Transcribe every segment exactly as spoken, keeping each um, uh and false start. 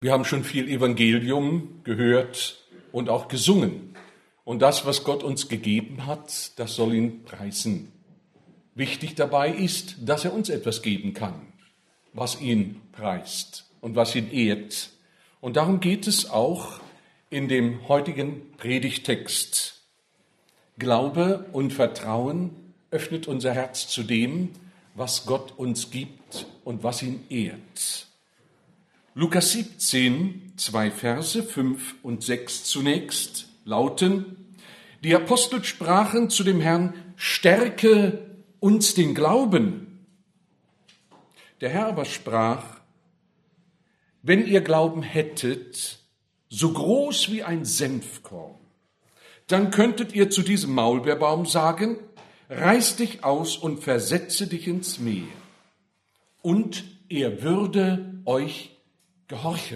Wir haben schon viel Evangelium gehört und auch gesungen. Und das, was Gott uns gegeben hat, das soll ihn preisen. Wichtig dabei ist, dass er uns etwas geben kann, was ihn preist und was ihn ehrt. Und darum geht es auch in dem heutigen Predigtext. Glaube und Vertrauen öffnet unser Herz zu dem, was Gott uns gibt und was ihn ehrt. Lukas siebzehn, zwei Verse, fünf und sechs zunächst, lauten: Die Apostel sprachen zu dem Herrn: Stärke uns den Glauben. Der Herr aber sprach: Wenn ihr Glauben hättet, so groß wie ein Senfkorn, dann könntet ihr zu diesem Maulbeerbaum sagen: Reiß dich aus und versetze dich ins Meer. Und er würde euch gehorchen.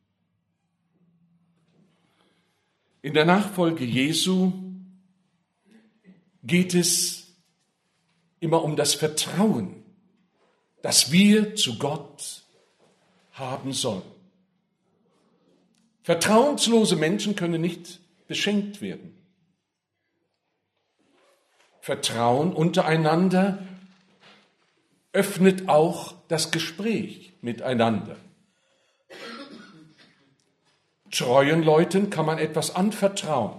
In der Nachfolge Jesu geht es immer um das Vertrauen, das wir zu Gott haben sollen. Vertrauenslose Menschen können nicht beschenkt werden. Vertrauen untereinander öffnet auch das Gespräch miteinander. Treuen Leuten kann man etwas anvertrauen.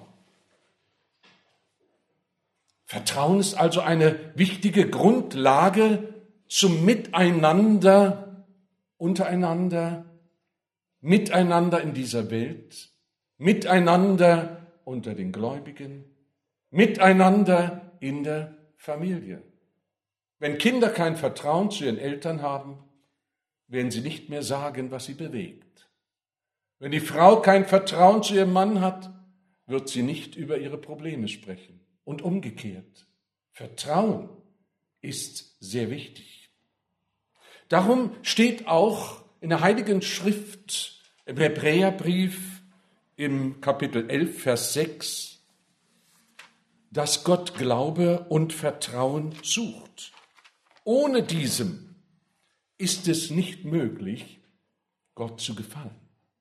Vertrauen ist also eine wichtige Grundlage zum Miteinander, untereinander, miteinander in dieser Welt, miteinander unter den Gläubigen, miteinander in der Familie. Wenn Kinder kein Vertrauen zu ihren Eltern haben, werden sie nicht mehr sagen, was sie bewegt. Wenn die Frau kein Vertrauen zu ihrem Mann hat, wird sie nicht über ihre Probleme sprechen. Und umgekehrt. Vertrauen ist sehr wichtig. Darum steht auch in der Heiligen Schrift, im Hebräerbrief, im Kapitel elf, Vers sechs, dass Gott Glaube und Vertrauen sucht. Ohne diesem ist es nicht möglich, Gott zu gefallen.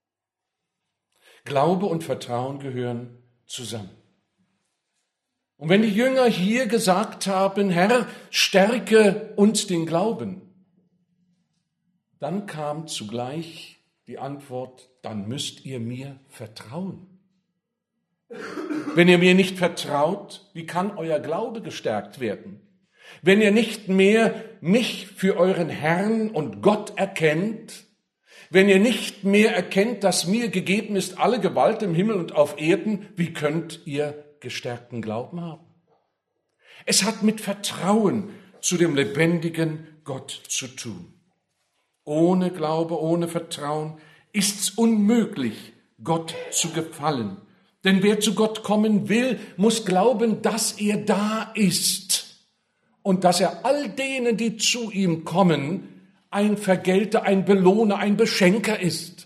Glaube und Vertrauen gehören zusammen. Und wenn die Jünger hier gesagt haben: Herr, stärke uns den Glauben, dann kam zugleich die Antwort: Dann müsst ihr mir vertrauen. Wenn ihr mir nicht vertraut, wie kann euer Glaube gestärkt werden? Wenn ihr nicht mehr mich für euren Herrn und Gott erkennt, wenn ihr nicht mehr erkennt, dass mir gegeben ist alle Gewalt im Himmel und auf Erden, wie könnt ihr gestärkten Glauben haben? Es hat mit Vertrauen zu dem lebendigen Gott zu tun. Ohne Glaube, ohne Vertrauen ist es unmöglich, Gott zu gefallen. Denn wer zu Gott kommen will, muss glauben, dass er da ist und dass er all denen, die zu ihm kommen, ein Vergelter, ein Belohner, ein Beschenker ist.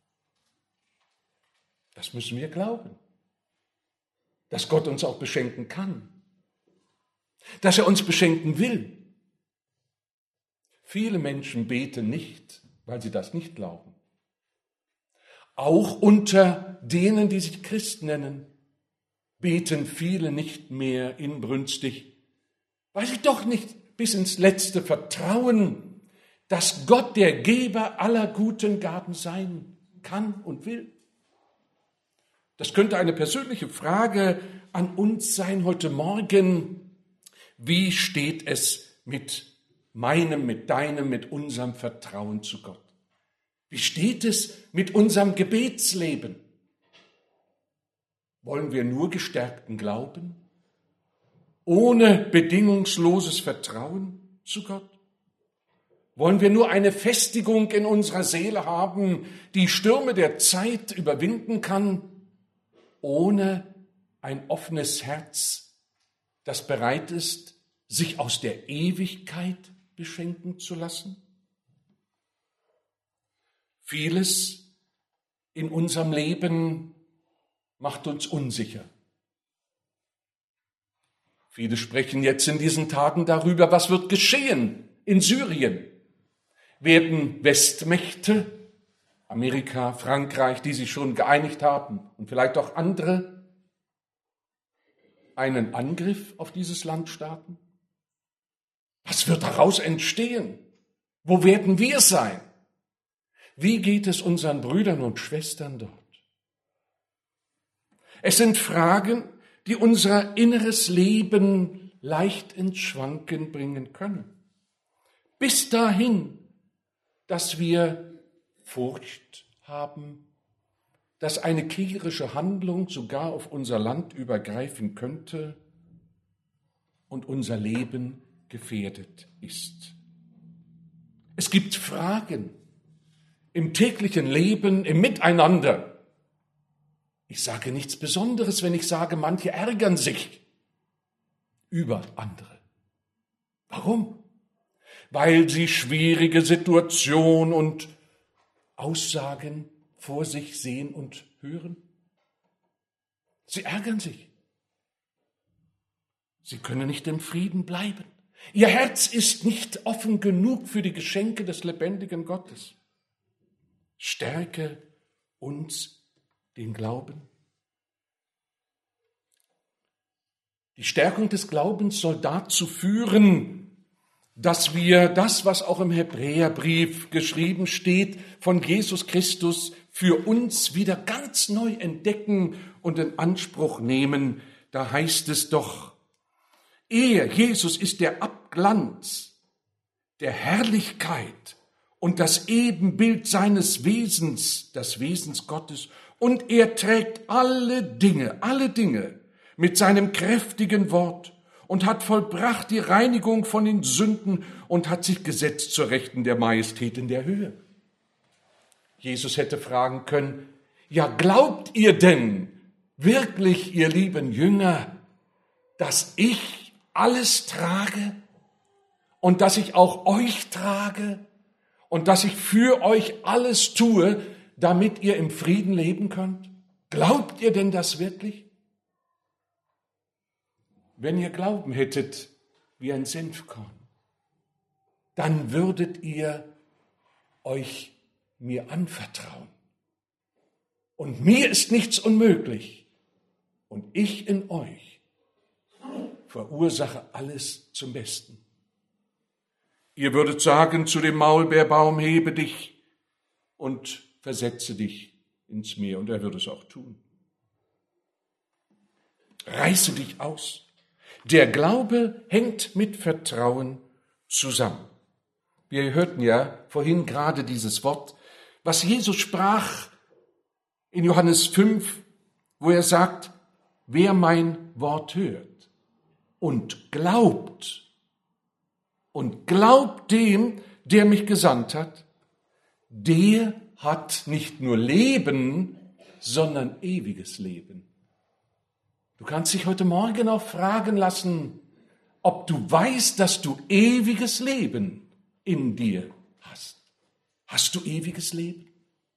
Das müssen wir glauben. Dass Gott uns auch beschenken kann. Dass er uns beschenken will. Viele Menschen beten nicht, weil sie das nicht glauben. Auch unter denen, die sich Christ nennen, beten viele nicht mehr inbrünstig, weil sie doch nicht bis ins Letzte vertrauen, dass Gott der Geber aller guten Gaben sein kann und will. Das könnte eine persönliche Frage an uns sein heute Morgen. Wie steht es mit meinem, mit deinem, mit unserem Vertrauen zu Gott? Wie steht es mit unserem Gebetsleben? Wollen wir nur gestärkten Glauben, ohne bedingungsloses Vertrauen zu Gott? Wollen wir nur eine Festigung in unserer Seele haben, die Stürme der Zeit überwinden kann, ohne ein offenes Herz, das bereit ist, sich aus der Ewigkeit beschenken zu lassen? Vieles in unserem Leben macht uns unsicher. Viele sprechen jetzt in diesen Tagen darüber, was wird geschehen in Syrien. Werden Westmächte Amerika, Frankreich, die sich schon geeinigt haben und vielleicht auch andere, einen Angriff auf dieses Land starten? Was wird daraus entstehen? Wo werden wir sein? Wie geht es unseren Brüdern und Schwestern dort? Es sind Fragen, die unser inneres Leben leicht ins Schwanken bringen können. Bis dahin, dass wir Furcht haben, dass eine kriegerische Handlung sogar auf unser Land übergreifen könnte und unser Leben gefährdet ist. Es gibt Fragen im täglichen Leben, im Miteinander. Ich sage nichts Besonderes, wenn ich sage, manche ärgern sich über andere. Warum? Weil sie schwierige Situationen und Aussagen vor sich sehen und hören. Sie ärgern sich. Sie können nicht im Frieden bleiben. Ihr Herz ist nicht offen genug für die Geschenke des lebendigen Gottes. Stärke uns den Glauben. Die Stärkung des Glaubens soll dazu führen, dass wir das, was auch im Hebräerbrief geschrieben steht, von Jesus Christus für uns wieder ganz neu entdecken und in Anspruch nehmen. Da heißt es doch, er, Jesus, ist der Abglanz der Herrlichkeit und das Ebenbild seines Wesens, des Wesens Gottes, und er trägt alle Dinge, alle Dinge mit seinem kräftigen Wort und hat vollbracht die Reinigung von den Sünden und hat sich gesetzt zur Rechten der Majestät in der Höhe. Jesus hätte fragen können, ja, glaubt ihr denn wirklich, ihr lieben Jünger, dass ich alles trage und dass ich auch euch trage und dass ich für euch alles tue, damit ihr im Frieden leben könnt? Glaubt ihr denn das wirklich? Wenn ihr Glauben hättet wie ein Senfkorn, dann würdet ihr euch mir anvertrauen. Und mir ist nichts unmöglich. Und ich in euch verursache alles zum Besten. Ihr würdet sagen zu dem Maulbeerbaum, hebe dich und versetze dich ins Meer. Und er würde es auch tun. Reiße dich aus. Der Glaube hängt mit Vertrauen zusammen. Wir hörten ja vorhin gerade dieses Wort, was Jesus sprach in Johannes fünf, wo er sagt, wer mein Wort hört und glaubt und glaubt dem, der mich gesandt hat, der hat nicht nur Leben, sondern ewiges Leben. Du kannst dich heute Morgen auch fragen lassen, ob du weißt, dass du ewiges Leben in dir hast. Hast du ewiges Leben?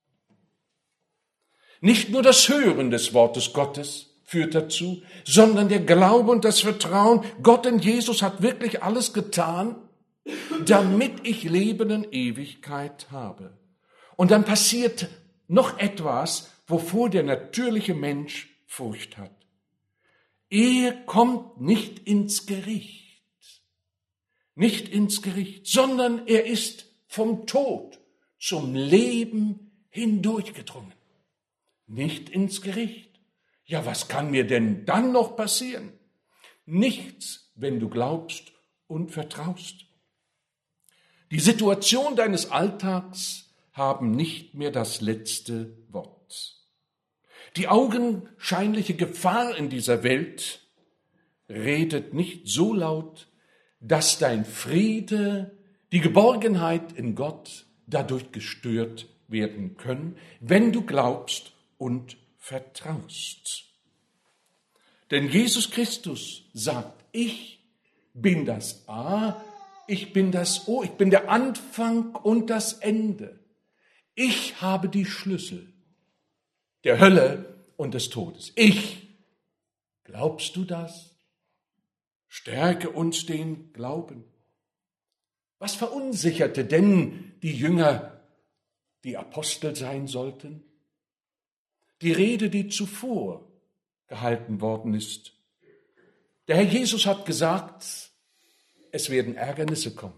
Nicht nur das Hören des Wortes Gottes führt dazu, sondern der Glaube und das Vertrauen, Gott in Jesus hat wirklich alles getan, damit ich Leben in Ewigkeit habe. Und dann passiert noch etwas, wovor der natürliche Mensch Furcht hat. Er kommt nicht ins Gericht, nicht ins Gericht, sondern er ist vom Tod zum Leben hindurchgedrungen. Nicht ins Gericht. Ja, was kann mir denn dann noch passieren? Nichts, wenn du glaubst und vertraust. Die Situation deines Alltags haben nicht mehr das letzte Wort. Die augenscheinliche Gefahr in dieser Welt redet nicht so laut, dass dein Friede, die Geborgenheit in Gott dadurch gestört werden können, wenn du glaubst und vertraust. Denn Jesus Christus sagt, ich bin das A, ich bin das O, ich bin der Anfang und das Ende. Ich habe die Schlüssel der Hölle und des Todes. Ich. Glaubst du das? Stärke uns den Glauben. Was verunsicherte denn die Jünger die Apostel sein sollten? Die Rede, die zuvor gehalten worden ist. Der Herr Jesus hat gesagt, es werden Ärgernisse kommen.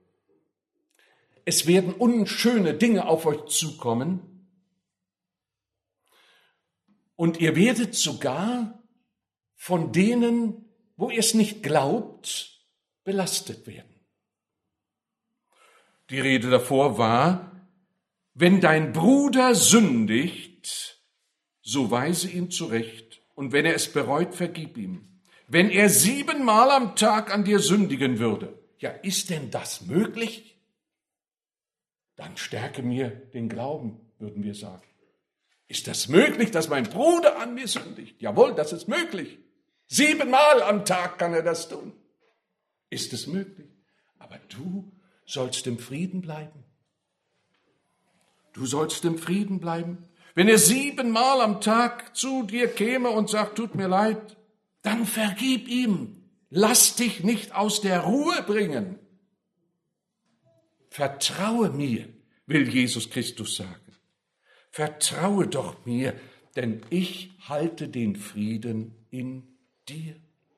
Es werden unschöne Dinge auf euch zukommen. Und ihr werdet sogar von denen, wo ihr es nicht glaubt, belastet werden. Die Rede davor war, wenn dein Bruder sündigt, so weise ihn zurecht, und wenn er es bereut, vergib ihm. Wenn er siebenmal am Tag an dir sündigen würde, ja, ist denn das möglich? Dann stärke mir den Glauben, würden wir sagen. Ist das möglich, dass mein Bruder an mir sündigt? Jawohl, das ist möglich. Siebenmal am Tag kann er das tun. Ist es möglich? Aber du sollst im Frieden bleiben. Du sollst im Frieden bleiben. Wenn er siebenmal am Tag zu dir käme und sagt, tut mir leid, dann vergib ihm. Lass dich nicht aus der Ruhe bringen. Vertraue mir, will Jesus Christus sagen. Vertraue doch mir, denn ich halte den Frieden in dir.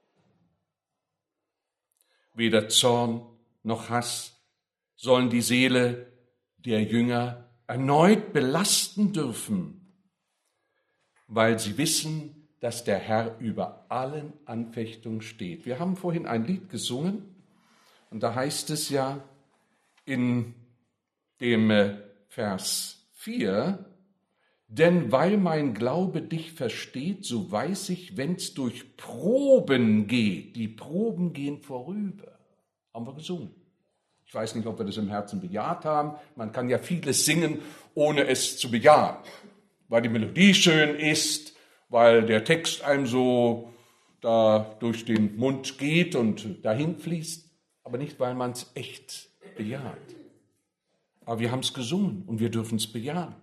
Weder Zorn noch Hass sollen die Seele der Jünger erneut belasten dürfen, weil sie wissen, dass der Herr über allen Anfechtungen steht. Wir haben vorhin ein Lied gesungen und da heißt es ja in dem Vers vier, denn weil mein Glaube dich versteht, so weiß ich, wenn's durch Proben geht, die Proben gehen vorüber. Haben wir gesungen. Ich weiß nicht, ob wir das im Herzen bejaht haben. Man kann ja vieles singen, ohne es zu bejahen. Weil die Melodie schön ist, weil der Text einem so da durch den Mund geht und dahin fließt, aber nicht, weil man es echt bejaht. Aber wir haben es gesungen und wir dürfen es bejahen.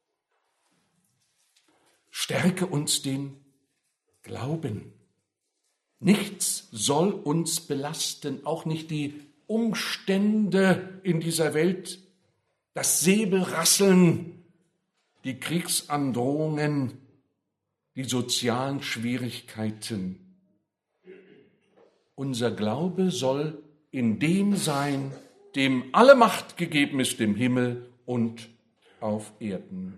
Stärke uns den Glauben. Nichts soll uns belasten, auch nicht die Umstände in dieser Welt, das Säbelrasseln, die Kriegsandrohungen, die sozialen Schwierigkeiten. Unser Glaube soll in dem sein, dem alle Macht gegeben ist im Himmel und auf Erden.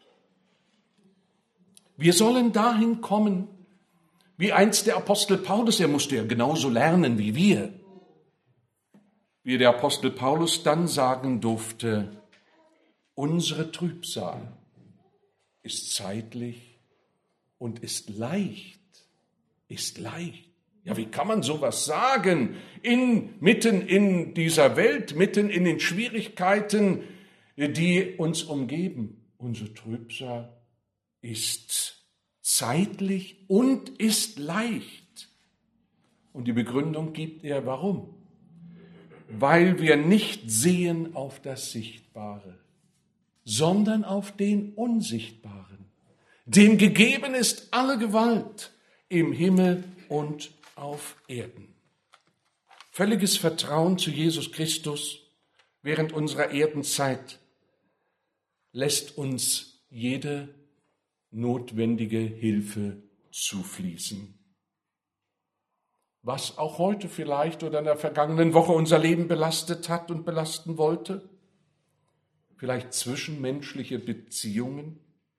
Wir sollen dahin kommen, wie einst der Apostel Paulus, er musste ja genauso lernen wie wir, wie der Apostel Paulus dann sagen durfte, unsere Trübsal ist zeitlich und ist leicht, ist leicht. Ja, wie kann man sowas sagen? In, mitten in dieser Welt, mitten in den Schwierigkeiten, die uns umgeben. Unsere Trübsal ist zeitlich und ist leicht. Und die Begründung gibt er, warum? Weil wir nicht sehen auf das Sichtbare, sondern auf den Unsichtbaren. Dem gegeben ist alle Gewalt im Himmel und auf Erden. Völliges Vertrauen zu Jesus Christus während unserer Erdenzeit lässt uns jede notwendige Hilfe zufließen. Was auch heute vielleicht oder in der vergangenen Woche unser Leben belastet hat und belasten wollte, vielleicht zwischenmenschliche Beziehungen,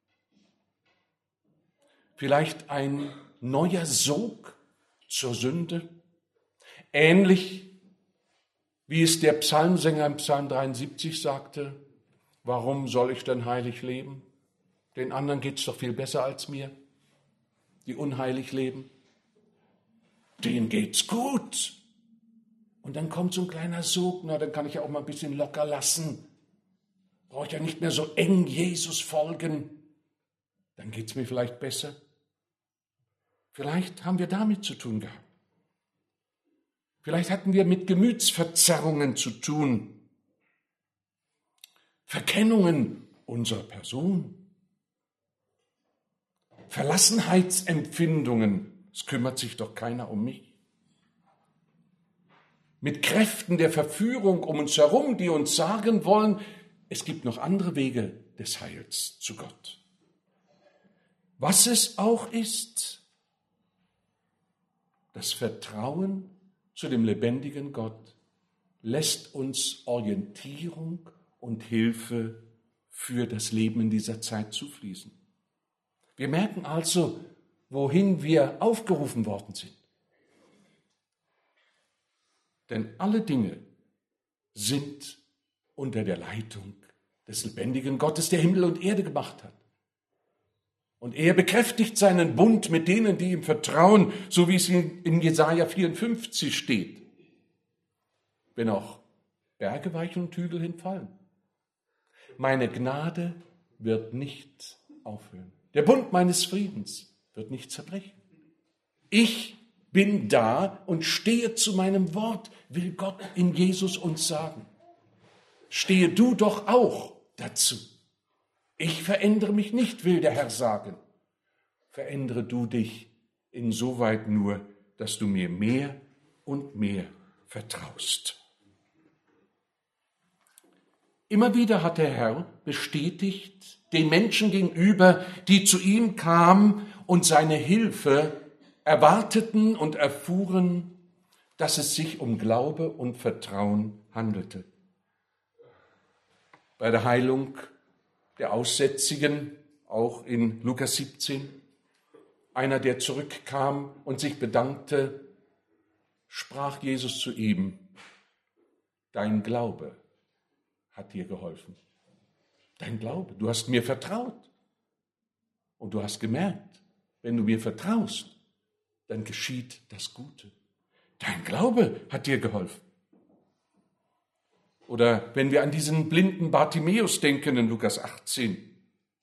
vielleicht ein neuer Sog zur Sünde, ähnlich wie es der Psalmsänger im Psalm dreiundsiebzig sagte, warum soll ich denn heilig leben? Den anderen geht es doch viel besser als mir, die unheilig leben. Denen geht's gut. Und dann kommt so ein kleiner Sog, na, dann kann ich ja auch mal ein bisschen locker lassen. Brauche ich ja nicht mehr so eng Jesus folgen. Dann geht's mir vielleicht besser. Vielleicht haben wir damit zu tun gehabt. Vielleicht hatten wir mit Gemütsverzerrungen zu tun. Verkennungen unserer Person. Verlassenheitsempfindungen, es kümmert sich doch keiner um mich. Mit Kräften der Verführung um uns herum, die uns sagen wollen, es gibt noch andere Wege des Heils zu Gott. Was es auch ist, das Vertrauen zu dem lebendigen Gott lässt uns Orientierung und Hilfe für das Leben in dieser Zeit zufließen. Wir merken also, wohin wir aufgerufen worden sind. Denn alle Dinge sind unter der Leitung des lebendigen Gottes, der Himmel und Erde gemacht hat. Und er bekräftigt seinen Bund mit denen, die ihm vertrauen, so wie es in Jesaja vierundfünfzig steht. Wenn auch Berge weichen und Hügel hinfallen. Meine Gnade wird nicht aufhören. Der Bund meines Friedens wird nicht zerbrechen. Ich bin da und stehe zu meinem Wort, will Gott in Jesus uns sagen. Stehe du doch auch dazu. Ich verändere mich nicht, will der Herr sagen. Verändere du dich insoweit nur, dass du mir mehr und mehr vertraust. Immer wieder hat der Herr bestätigt den Menschen gegenüber, die zu ihm kamen und seine Hilfe erwarteten und erfuhren, dass es sich um Glaube und Vertrauen handelte. Bei der Heilung der Aussätzigen, auch in Lukas siebzehn, einer, der zurückkam und sich bedankte, sprach Jesus zu ihm: Dein Glaube hat dir geholfen. Dein Glaube, du hast mir vertraut. Und du hast gemerkt, wenn du mir vertraust, dann geschieht das Gute. Dein Glaube hat dir geholfen. Oder wenn wir an diesen blinden Bartimäus denken in Lukas achtzehn,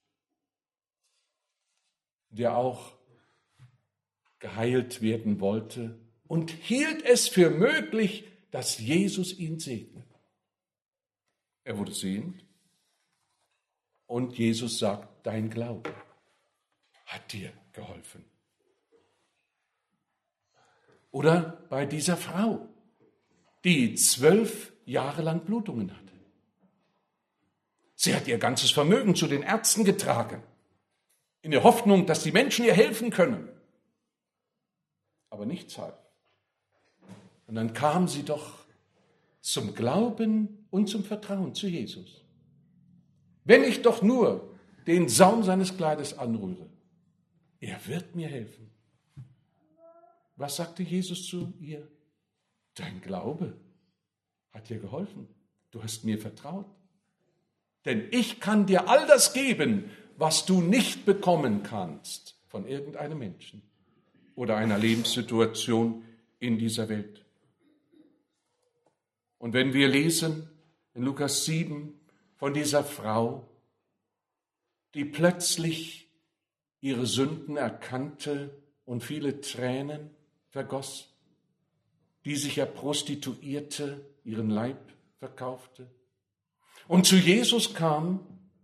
der auch geheilt werden wollte und hielt es für möglich, dass Jesus ihn segnet. Er wurde sehend und Jesus sagt, dein Glaube hat dir geholfen. Oder bei dieser Frau, die zwölf Jahre lang Blutungen hatte. Sie hat ihr ganzes Vermögen zu den Ärzten getragen, in der Hoffnung, dass die Menschen ihr helfen können. Aber nichts half. Und dann kam sie doch zum Glauben und zum Vertrauen zu Jesus. Wenn ich doch nur den Saum seines Kleides anrühre, er wird mir helfen. Was sagte Jesus zu ihr? Dein Glaube hat dir geholfen. Du hast mir vertraut. Denn ich kann dir all das geben, was du nicht bekommen kannst von irgendeinem Menschen oder einer Lebenssituation in dieser Welt. Und wenn wir lesen in Lukas sieben von dieser Frau, die plötzlich ihre Sünden erkannte und viele Tränen vergoss, die sich ja prostituierte, ihren Leib verkaufte und zu Jesus kam,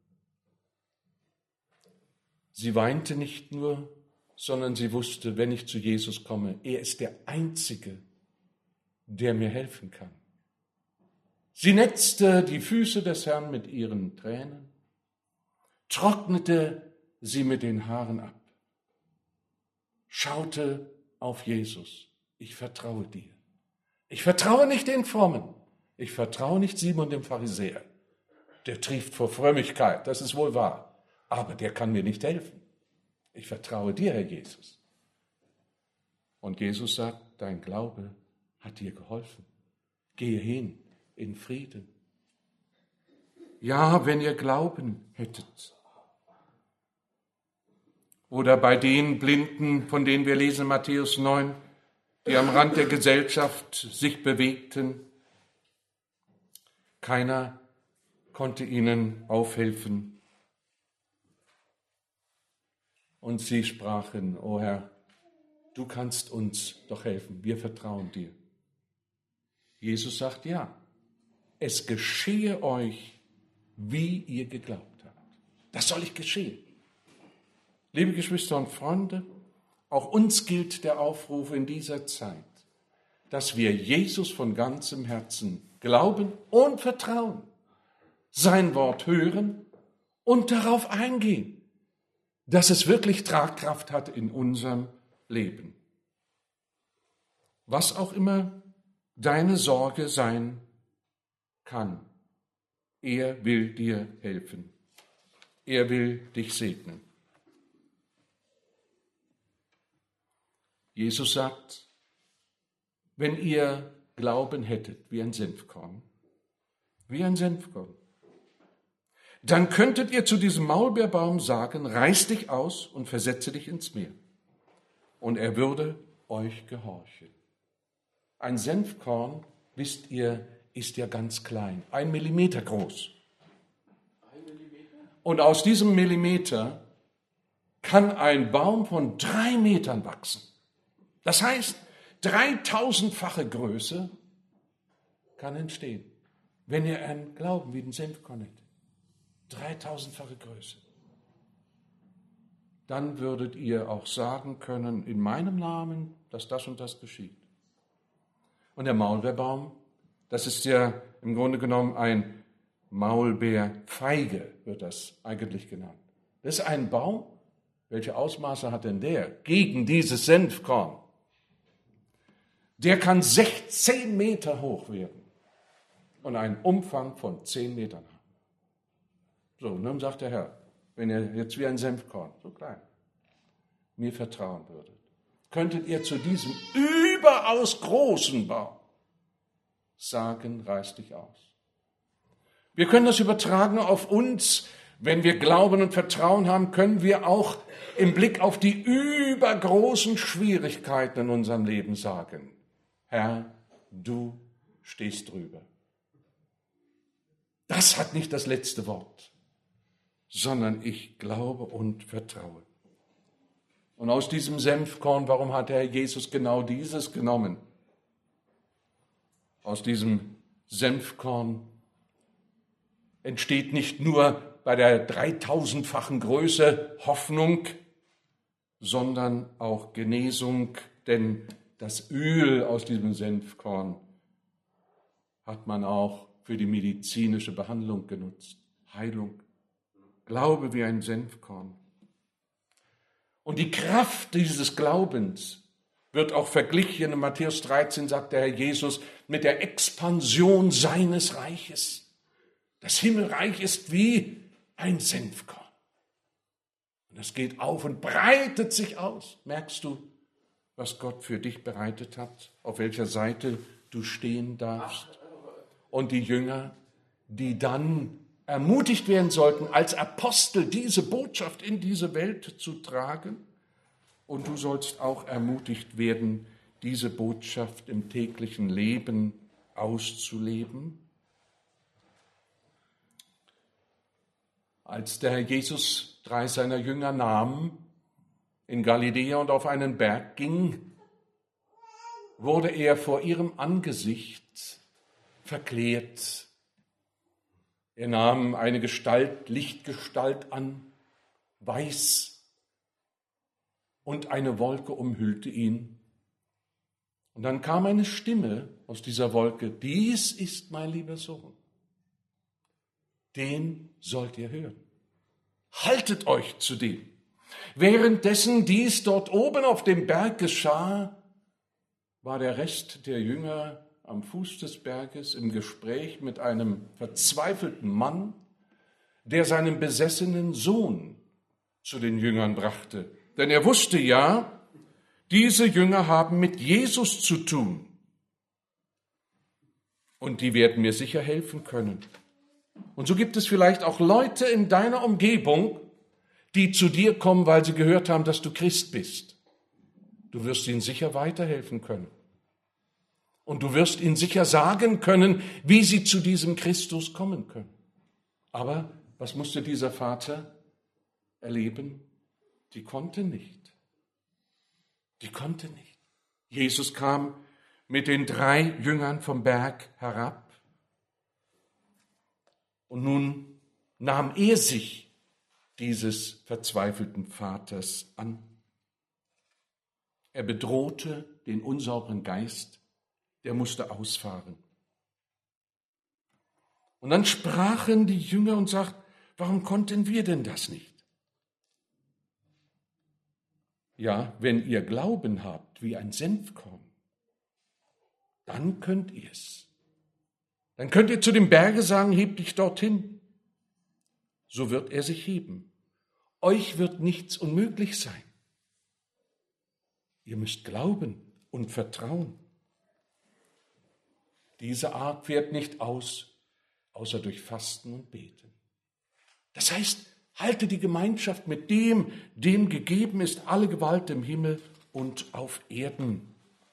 sie weinte nicht nur, sondern sie wusste, wenn ich zu Jesus komme, er ist der Einzige, der mir helfen kann. Sie netzte die Füße des Herrn mit ihren Tränen, trocknete sie mit den Haaren ab, schaute auf Jesus. Ich vertraue dir. Ich vertraue nicht den Frommen. Ich vertraue nicht Simon dem Pharisäer. Der trieft vor Frömmigkeit, das ist wohl wahr. Aber der kann mir nicht helfen. Ich vertraue dir, Herr Jesus. Und Jesus sagt, dein Glaube hat dir geholfen. Gehe hin in Frieden. Ja, wenn ihr Glauben hättet. Oder bei den Blinden, von denen wir lesen in Matthäus neun, die am Rand der Gesellschaft sich bewegten. Keiner konnte ihnen aufhelfen. Und sie sprachen, o Herr, du kannst uns doch helfen, wir vertrauen dir. Jesus sagt, ja, es geschehe euch, wie ihr geglaubt habt. Das soll nicht geschehen. Liebe Geschwister und Freunde, auch uns gilt der Aufruf in dieser Zeit, dass wir Jesus von ganzem Herzen glauben und vertrauen. sein Wort hören und darauf eingehen, dass es wirklich Tragkraft hat in unserem Leben. Was auch immer deine Sorge sein kann, er will dir helfen. Er will dich segnen. Jesus sagt, wenn ihr Glauben hättet wie ein Senfkorn, wie ein Senfkorn, dann könntet ihr zu diesem Maulbeerbaum sagen, reiß dich aus und versetze dich ins Meer. Und er würde euch gehorchen. Ein Senfkorn, wisst ihr, ist ja ganz klein, ein Millimeter groß. Und aus diesem Millimeter kann ein Baum von drei Metern wachsen. Das heißt, dreitausendfache Größe kann entstehen, wenn ihr einen Glauben wie den Senfkorn hättet. Dreitausendfache Größe. Dann würdet ihr auch sagen können, in meinem Namen, dass das und das geschieht. Und der Maulbeerbaum, das ist ja im Grunde genommen ein Maulbeerfeige, wird das eigentlich genannt. Das ist ein Baum. Welche Ausmaße hat denn der gegen dieses Senfkorn? Der kann sechzehn Meter hoch werden und einen Umfang von zehn Metern haben. So, und dann sagt der Herr, wenn ihr jetzt wie ein Senfkorn, so klein, mir vertrauen würdet, könntet ihr zu diesem überaus großen Baum sagen, reiß dich aus. Wir können das übertragen auf uns. Wenn wir Glauben und Vertrauen haben, können wir auch im Blick auf die übergroßen Schwierigkeiten in unserem Leben sagen, Herr, du stehst drüber. Das hat nicht das letzte Wort, sondern ich glaube und vertraue. Und aus diesem Senfkorn, warum hat der Herr Jesus genau dieses genommen? Aus diesem Senfkorn entsteht nicht nur bei der dreitausendfachen Größe Hoffnung, sondern auch Genesung, denn das Öl aus diesem Senfkorn hat man auch für die medizinische Behandlung genutzt. Heilung. Glaube wie ein Senfkorn. Und die Kraft dieses Glaubens wird auch verglichen. In Matthäus dreizehn sagt der Herr Jesus mit der Expansion seines Reiches. Das Himmelreich ist wie ein Senfkorn. Und es geht auf und breitet sich aus. Merkst du, was Gott für dich bereitet hat, auf welcher Seite du stehen darfst? Und die Jünger, die dann ermutigt werden sollten, als Apostel diese Botschaft in diese Welt zu tragen. Und du sollst auch ermutigt werden, diese Botschaft im täglichen Leben auszuleben. Als der Herr Jesus drei seiner Jünger nahm, in Galiläa und auf einen Berg ging, wurde er vor ihrem Angesicht verklärt. Er nahm eine Gestalt, Lichtgestalt an, weiß, und eine Wolke umhüllte ihn. Und dann kam eine Stimme aus dieser Wolke, dies ist mein lieber Sohn, den sollt ihr hören. Haltet euch zu dem. Währenddessen dies dort oben auf dem Berg geschah, war der Rest der Jünger am Fuß des Berges im Gespräch mit einem verzweifelten Mann, der seinen besessenen Sohn zu den Jüngern brachte. Denn er wusste ja, diese Jünger haben mit Jesus zu tun. Und die werden mir sicher helfen können. Und so gibt es vielleicht auch Leute in deiner Umgebung, die zu dir kommen, weil sie gehört haben, dass du Christ bist. Du wirst ihnen sicher weiterhelfen können. Und du wirst ihnen sicher sagen können, wie sie zu diesem Christus kommen können. Aber was musste dieser Vater erleben? Die konnte nicht. Die konnte nicht. Jesus kam mit den drei Jüngern vom Berg herab. Und nun nahm er sich dieses verzweifelten Vaters an. Er bedrohte den unsauberen Geist, der musste ausfahren. Und dann sprachen die Jünger und sagten, warum konnten wir denn das nicht? Ja, wenn ihr Glauben habt wie ein Senfkorn, dann könnt ihr es. Dann könnt ihr zu dem Berge sagen, heb dich dorthin. So wird er sich heben. Euch wird nichts unmöglich sein. Ihr müsst glauben und vertrauen. Diese Art fährt nicht aus, außer durch Fasten und Beten. Das heißt, halte die Gemeinschaft mit dem, dem gegeben ist alle Gewalt im Himmel und auf Erden.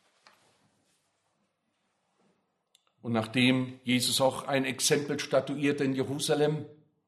Und nachdem Jesus auch ein Exempel statuierte in Jerusalem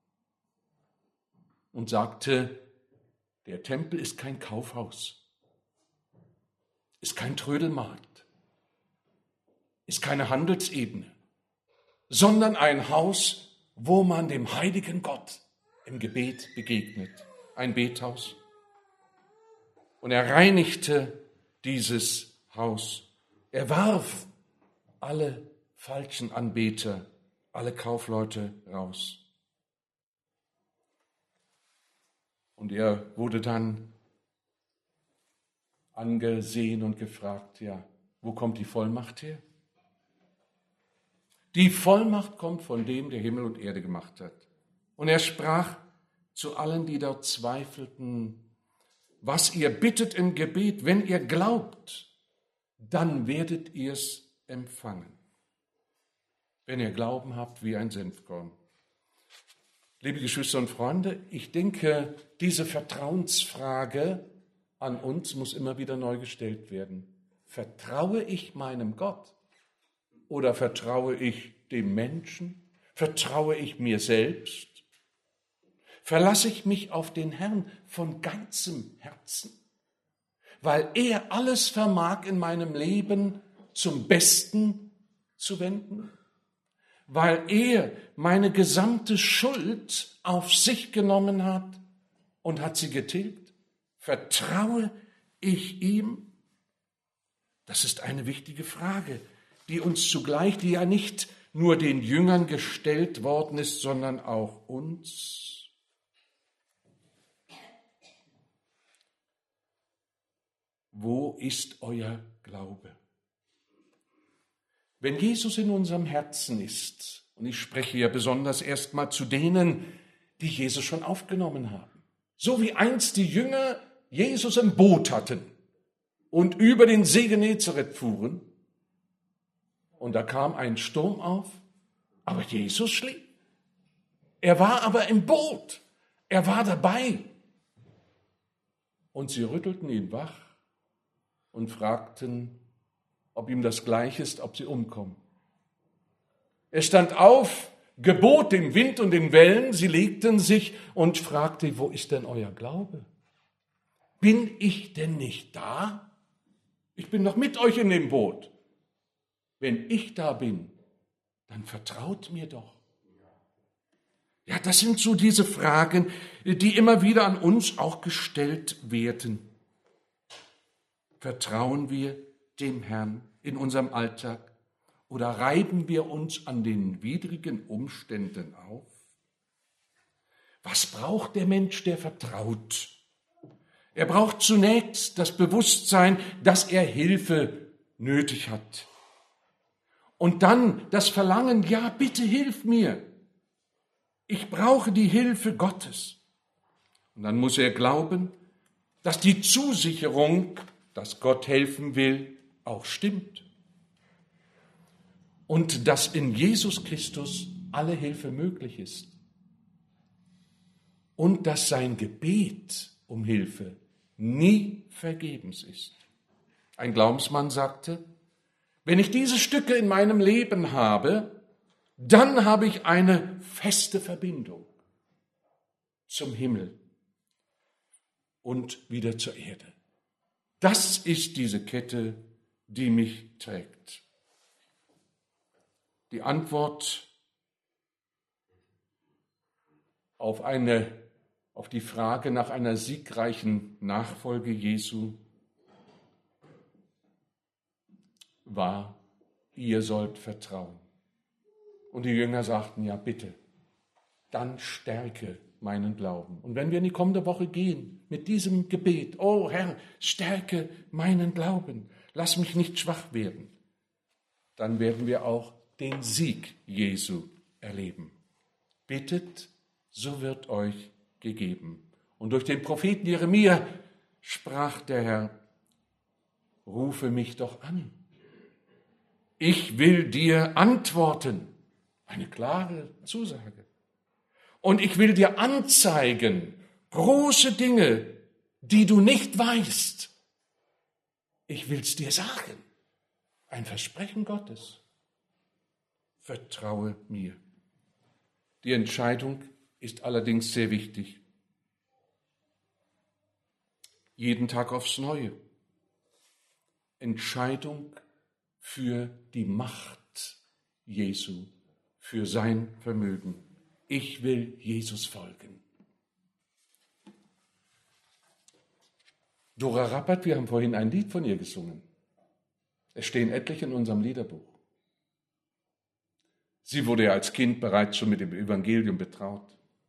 und sagte, der Tempel ist kein Kaufhaus, ist kein Trödelmarkt, ist keine Handelsebene, sondern ein Haus, wo man dem heiligen Gott im Gebet begegnet, ein Bethaus. Und er reinigte dieses Haus. Er warf alle falschen Anbeter, alle Kaufleute raus. Und er wurde dann angesehen und gefragt, ja, wo kommt die Vollmacht her? Die Vollmacht kommt von dem, der Himmel und Erde gemacht hat. Und er sprach zu allen, die dort zweifelten, was ihr bittet im Gebet, wenn ihr glaubt, dann werdet ihr es empfangen. Wenn ihr Glauben habt wie ein Senfkorn. Liebe Geschwister und Freunde, ich denke, diese Vertrauensfrage an uns muss immer wieder neu gestellt werden. Vertraue ich meinem Gott oder vertraue ich dem Menschen? Vertraue ich mir selbst? Verlasse ich mich auf den Herrn von ganzem Herzen, weil er alles vermag in meinem Leben zum Besten zu wenden? Weil er meine gesamte Schuld auf sich genommen hat und hat sie getilgt? Vertraue ich ihm? Das ist eine wichtige Frage, die uns zugleich, die ja nicht nur den Jüngern gestellt worden ist, sondern auch uns. Wo ist euer Glaube? Wenn Jesus in unserem Herzen ist, und ich spreche ja besonders erstmal zu denen, die Jesus schon aufgenommen haben, so wie einst die Jünger Jesus im Boot hatten und über den See Genezareth fuhren, und da kam ein Sturm auf, aber Jesus schlief. Er war aber im Boot, er war dabei. Und sie rüttelten ihn wach und fragten, ob ihm das gleich ist, ob sie umkommen. Er stand auf, gebot dem Wind und den Wellen, sie legten sich und fragte, wo ist denn euer Glaube? Bin ich denn nicht da? Ich bin doch mit euch in dem Boot. Wenn ich da bin, dann vertraut mir doch. Ja, das sind so diese Fragen, die immer wieder an uns auch gestellt werden. Vertrauen wir dem Herrn in unserem Alltag oder reiben wir uns an den widrigen Umständen auf? Was braucht der Mensch, der vertraut? Er braucht zunächst das Bewusstsein, dass er Hilfe nötig hat. Und dann das Verlangen, ja, bitte hilf mir. Ich brauche die Hilfe Gottes. Und dann muss er glauben, dass die Zusicherung, dass Gott helfen will, auch stimmt. Und dass in Jesus Christus alle Hilfe möglich ist. Und dass sein Gebet um Hilfe nie vergebens ist. Ein Glaubensmann sagte, wenn ich diese Stücke in meinem Leben habe, dann habe ich eine feste Verbindung zum Himmel und wieder zur Erde. Das ist diese Kette, die mich trägt. Die Antwort auf eine, auf die Frage nach einer siegreichen Nachfolge Jesu war, ihr sollt vertrauen. Und die Jünger sagten, ja bitte, dann stärke meinen Glauben. Und wenn wir in die kommende Woche gehen mit diesem Gebet, oh Herr, stärke meinen Glauben, lass mich nicht schwach werden, dann werden wir auch den Sieg Jesu erleben. Bittet, so wird euch gegeben. Und durch den Propheten Jeremia sprach der Herr, rufe mich doch an. Ich will dir antworten. Eine klare Zusage. Und ich will dir anzeigen, große Dinge, die du nicht weißt. Ich will es dir sagen. Ein Versprechen Gottes. Vertraue mir. Die Entscheidung ist allerdings sehr wichtig. Jeden Tag aufs Neue. Entscheidung für die Macht Jesu, für sein Vermögen. Ich will Jesus folgen. Dora Rappert, wir haben vorhin ein Lied von ihr gesungen. Es stehen etliche in unserem Liederbuch. Sie wurde ja als Kind bereits schon mit dem Evangelium betraut.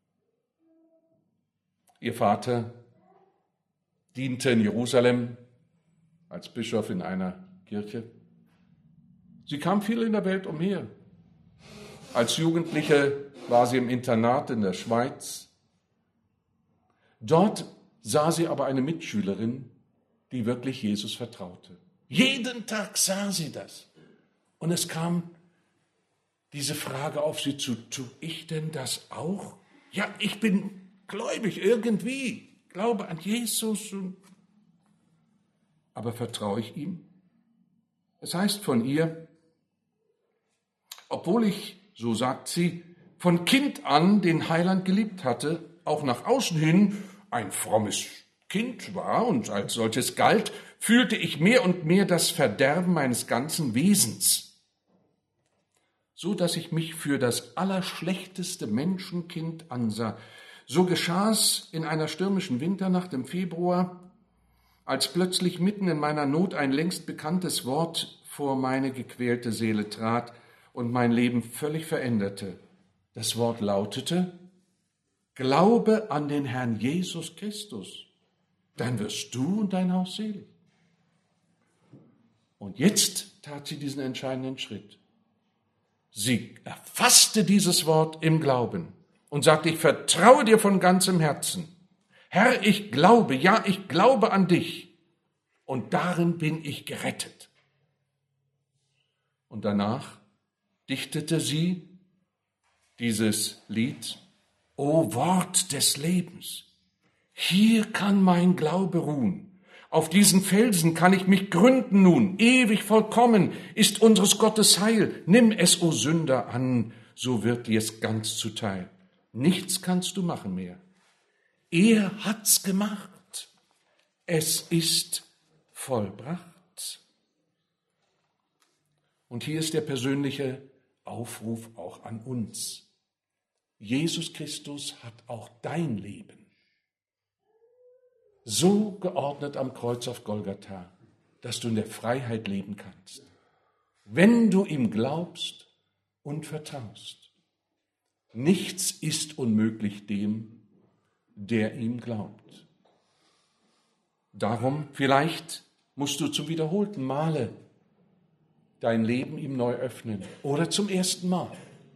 Ihr Vater diente in Jerusalem als Bischof in einer Kirche. Sie kam viel in der Welt umher. Als Jugendliche war sie im Internat in der Schweiz. Dort sah sie aber eine Mitschülerin, die wirklich Jesus vertraute. Jeden Tag sah sie das. Und es kam diese Frage auf sie zu, tue ich denn das auch? Ja, ich bin gläubig irgendwie, glaube an Jesus. Aber vertraue ich ihm? Es heißt von ihr, obwohl ich, so sagt sie, von Kind an den Heiland geliebt hatte, auch nach außen hin ein frommes Kind war und als solches galt, fühlte ich mehr und mehr das Verderben meines ganzen Wesens, so dass ich mich für das allerschlechteste Menschenkind ansah. So geschah's in einer stürmischen Winternacht im Februar, als plötzlich mitten in meiner Not ein längst bekanntes Wort vor meine gequälte Seele trat und mein Leben völlig veränderte. Das Wort lautete, Glaube an den Herrn Jesus Christus, dann wirst du und dein Haus selig. Und jetzt tat sie diesen entscheidenden Schritt. Sie erfasste dieses Wort im Glauben und sagte, ich vertraue dir von ganzem Herzen. Herr, ich glaube, ja, ich glaube an dich. Und darin bin ich gerettet. Und danach dichtete sie dieses Lied, O Wort des Lebens, hier kann mein Glaube ruhen. Auf diesen Felsen kann ich mich gründen nun, ewig vollkommen ist unseres Gottes Heil. Nimm es, o Sünder, an, so wird dir's ganz zuteil. Nichts kannst du machen mehr. Er hat's gemacht. Es ist vollbracht. Und hier ist der persönliche Aufruf auch an uns. Jesus Christus hat auch dein Leben so geordnet am Kreuz auf Golgatha, dass du in der Freiheit leben kannst, wenn du ihm glaubst und vertraust. Nichts ist unmöglich dem, der ihm glaubt. Darum, vielleicht musst du zum wiederholten Male dein Leben ihm neu öffnen oder zum ersten Mal.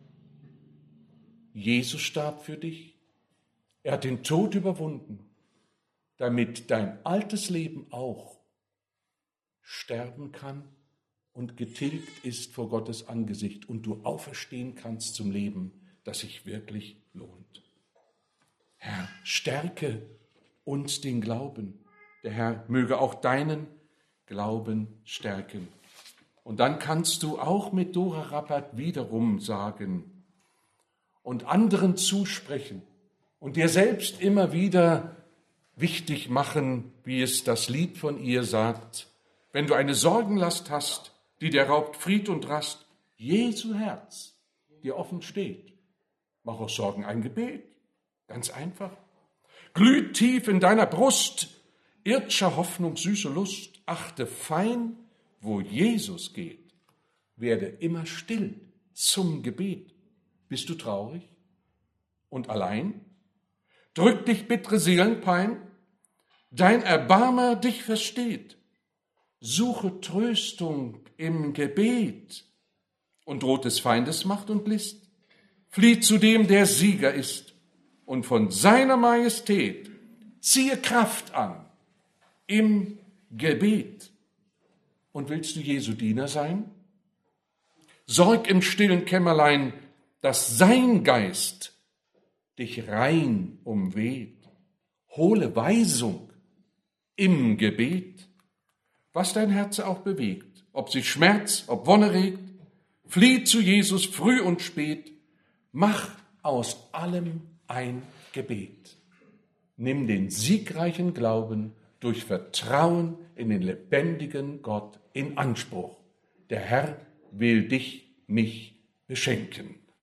Jesus starb für dich. Er hat den Tod überwunden, damit dein altes Leben auch sterben kann und getilgt ist vor Gottes Angesicht und du auferstehen kannst zum Leben, das sich wirklich lohnt. Herr, stärke uns den Glauben. Der Herr möge auch deinen Glauben stärken. Und dann kannst du auch mit Dora Rappert wiederum sagen und anderen zusprechen und dir selbst immer wieder wichtig machen, wie es das Lied von ihr sagt. Wenn du eine Sorgenlast hast, die dir raubt Fried und Rast, Jesu Herz dir offen steht. Mach aus Sorgen ein Gebet, ganz einfach. Glüht tief in deiner Brust, ird'scher Hoffnung süße Lust, achte fein, wo Jesus geht. Werde immer still zum Gebet. Bist du traurig und allein? Drückt dich bittere Seelenpein? Dein Erbarmer dich versteht. Suche Tröstung im Gebet und droht des Feindes Macht und List. Flieh zu dem, der Sieger ist, und von seiner Majestät ziehe Kraft an im Gebet. Und willst du Jesu Diener sein? Sorg im stillen Kämmerlein, dass sein Geist dich rein umweht. Hole Weisung im Gebet, was dein Herz auch bewegt, ob sich Schmerz, ob Wonne regt. Flieh zu Jesus früh und spät, mach aus allem ein Gebet. Nimm den siegreichen Glauben durch Vertrauen in den lebendigen Gott in Anspruch. Der Herr will dich, mich beschenken.